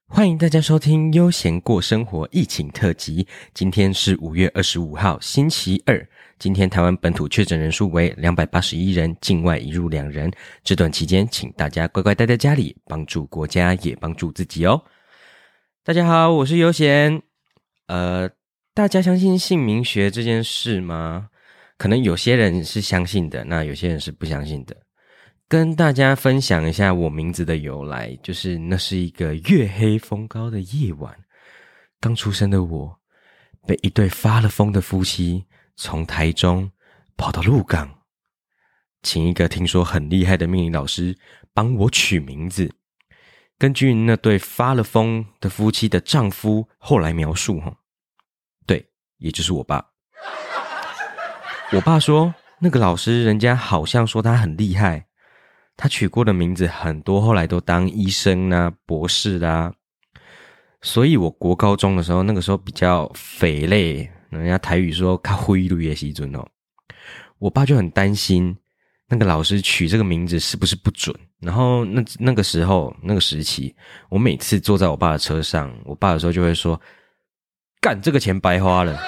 欢迎大家收听悠闲过生活疫情特辑，今天是5月25号星期二。今天台湾本土确诊人数为281人，境外移入2人。这段期间请大家乖乖待在家里，帮助国家也帮助自己哦。大家好，我是悠闲。大家相信姓名学这件事吗？可能有些人是相信的，那有些人是不相信的。跟大家分享一下我名字的由来，就是那是一个月黑风高的夜晚，刚出生的我被一对发了疯的夫妻从台中跑到鹿港，请一个听说很厉害的命理老师帮我取名字。根据那对发了疯的夫妻的丈夫后来描述，对，也就是我爸。我爸说那个老师人家好像说他很厉害，他取过的名字很多后来都当医生啊、博士啊。所以我国高中的时候，那个时候比较匪类，人家台语说较灰绿的时阵哦，我爸就很担心那个老师取这个名字是不是不准。然后那个时候那个时期，我每次坐在我爸的车上，我爸有时候就会说干，这个钱白花了。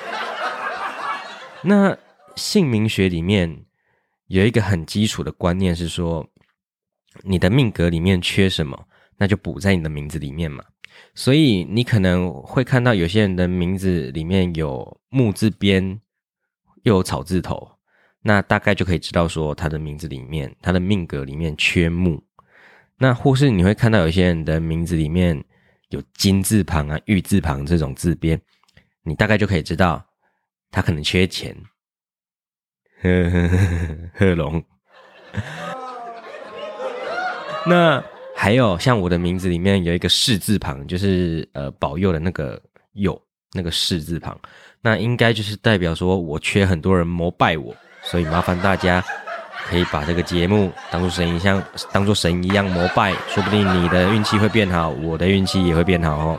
那姓名学里面有一个很基础的观念是说，你的命格里面缺什么，那就补在你的名字里面嘛。所以你可能会看到有些人的名字里面有木字边又有草字头，那大概就可以知道说他的名字里面，他的命格里面缺木。那或是你会看到有些人的名字里面有金字旁啊、玉字旁这种字边，你大概就可以知道他可能缺钱。贺龙。那还有像我的名字里面有一个士字旁，就是保佑的那个佑，那个士字旁，那应该就是代表说我缺很多人膜拜我，所以麻烦大家可以把这个节目当作神一样膜拜，说不定你的运气会变好，我的运气也会变好哦。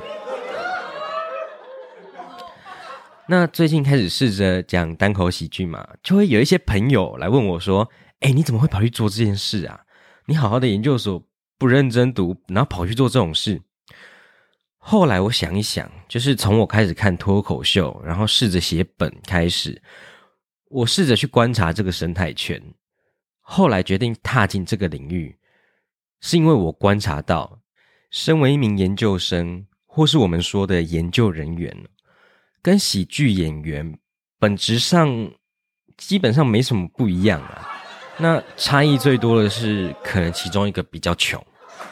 那最近开始试着讲单口喜剧嘛，就会有一些朋友来问我说，你怎么会跑去做这件事啊？你好好的研究所不认真读，然后跑去做这种事。后来我想一想，就是从我开始看脱口秀，然后试着写本开始，我试着去观察这个生态圈，后来决定踏进这个领域，是因为我观察到，身为一名研究生，或是我们说的研究人员，跟喜剧演员本质上基本上没什么不一样啊。那差异最多的是可能其中一个比较穷。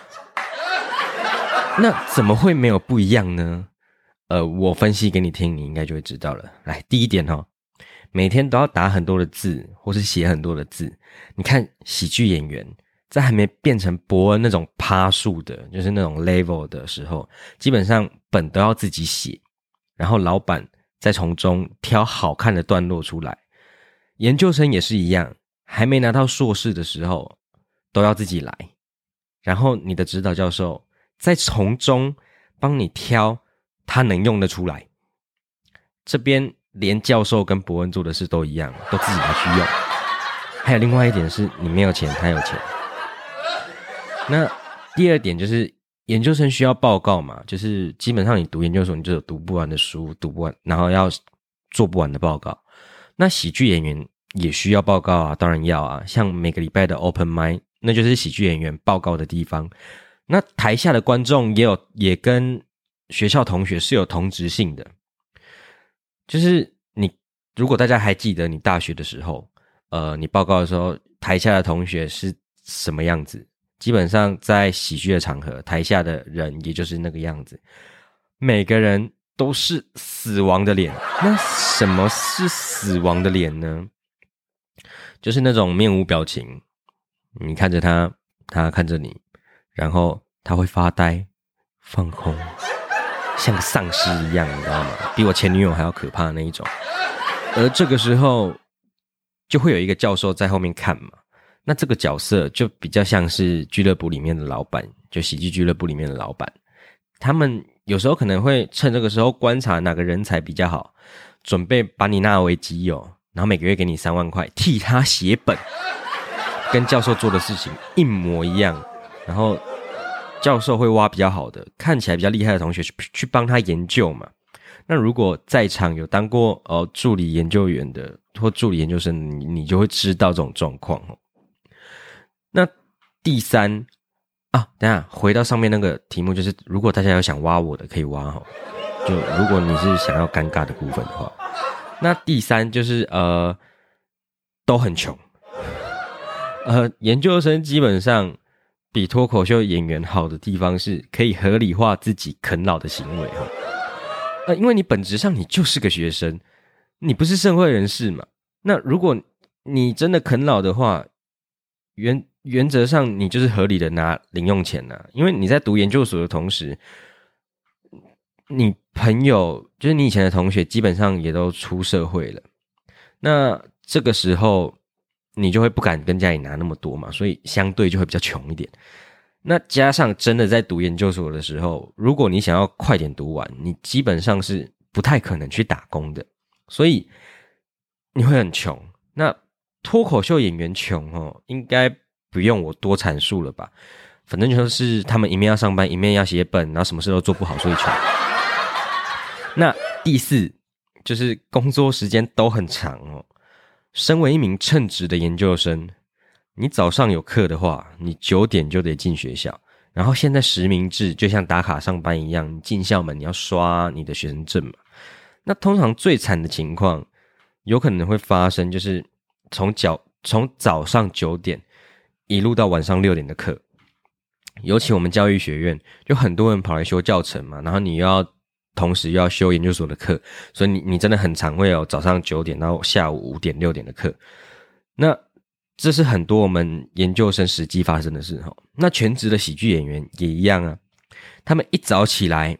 那怎么会没有不一样呢？我分析给你听，你应该就会知道了。来，第一点每天都要打很多的字，或是写很多的字。你看喜剧演员在还没变成伯恩那种趴数的，就是那种 level 的时候，基本上本都要自己写，然后老板再从中挑好看的段落出来。研究生也是一样，还没拿到硕士的时候都要自己来，然后你的指导教授再从中帮你挑他能用得出来。这边连教授跟伯恩做的事都一样，都自己拿去用。还有另外一点是，你没有钱，他有钱。那第二点就是研究生需要报告嘛，就是基本上你读研究所，你就有读不完的书，读不完，然后要做不完的报告。那喜剧演员也需要报告啊，当然要啊，像每个礼拜的 open mic， 那就是喜剧演员报告的地方。那台下的观众也跟学校同学是有同质性的，就是如果大家还记得你大学的时候，你报告的时候，台下的同学是什么样子？基本上在喜剧的场合，台下的人也就是那个样子，每个人都是死亡的脸。那什么是死亡的脸呢？就是那种面无表情，你看着他，他看着你，然后他会发呆、放空，像个丧尸一样，你知道吗？比我前女友还要可怕的那一种。而这个时候就会有一个教授在后面看嘛，那这个角色就比较像是俱乐部里面的老板，就喜剧俱乐部里面的老板，他们有时候可能会趁这个时候观察哪个人才比较好，准备把你纳为己有，然后每个月给你3万块，替他写本，跟教授做的事情一模一样，然后教授会挖比较好的，看起来比较厉害的同学去帮他研究嘛。那如果在场有当过助理研究员的或助理研究生，你就会知道这种状况哦。那第三等一下回到上面那个题目，就是如果大家有想挖我的可以挖哦，就如果你是想要尴尬的部分的话。那第三就是都很穷，研究生基本上比脱口秀演员好的地方是可以合理化自己啃老的行为哦。因为你本质上你就是个学生，你不是社会人士嘛。那如果你真的啃老的话，原则上你就是合理的拿零用钱啊，因为你在读研究所的同时，你朋友就是你以前的同学基本上也都出社会了，那这个时候你就会不敢跟家里拿那么多嘛，所以相对就会比较穷一点。那加上真的在读研究所的时候，如果你想要快点读完，你基本上是不太可能去打工的，所以你会很穷。那脱口秀演员穷应该不用我多阐述了吧，反正就是他们一面要上班，一面要写本，然后什么事都做不好，所以穷。那第四就是工作时间都很长哦。身为一名称职的研究生，你早上有课的话，你9点就得进学校，然后现在实名制就像打卡上班一样，你进校门你要刷你的学生证嘛。那通常最惨的情况有可能会发生，就是从早上9点一路到晚上6点的课。尤其我们教育学院就很多人跑来修教程嘛，然后你同时又要修研究所的课，所以你真的很常会有早上9点到下午5点6点的课。那这是很多我们研究生实际发生的事。那全职的喜剧演员也一样啊，他们一早起来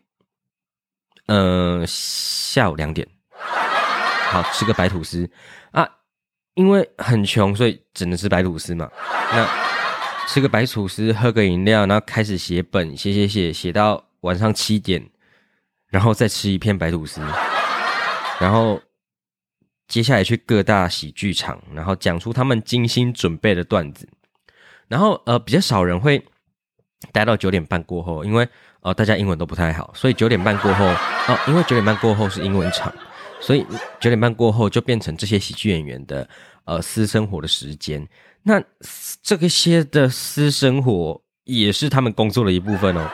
下午2点好吃个白吐司啊，因为很穷所以只能吃白吐司嘛。那吃个白吐司，喝个饮料，然后开始写本，写到晚上7点，然后再吃一片白吐司，然后接下来去各大喜剧场，然后讲出他们精心准备的段子。然后比较少人会待到9点半过后，因为大家英文都不太好，所以9点半过后因为9点半过后是英文场，所以9点半过后就变成这些喜剧演员的私生活的时间。那这些的私生活也是他们工作的一部分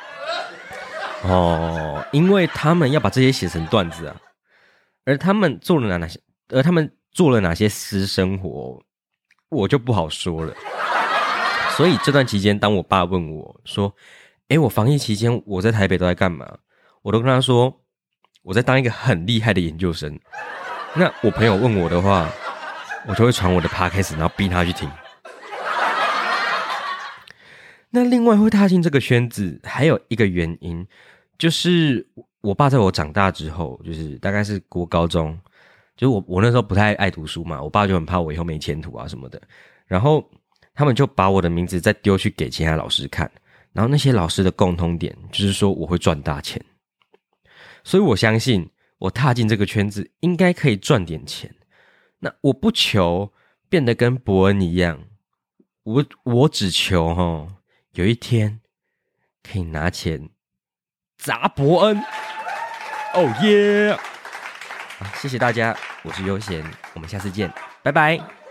因为他们要把这些写成段子啊，而他们做了哪些私生活，我就不好说了。所以这段期间，当我爸问我说：“我防疫期间我在台北都在干嘛？”我都跟他说：“我在当一个很厉害的研究生。”那我朋友问我的话，我就会传我的 podcast， 然后逼他去听。那另外会踏进这个圈子，还有一个原因，就是我爸在我长大之后，就是大概是国高中，就是我那时候不太爱读书嘛，我爸就很怕我以后没前途啊什么的，然后他们就把我的名字再丢去给其他老师看，然后那些老师的共通点就是说我会赚大钱，所以我相信我踏进这个圈子应该可以赚点钱。那我不求变得跟伯恩一样，我只求有一天可以拿钱砸伯恩。哦耶！谢谢大家，我是悠闲，我们下次见，拜拜。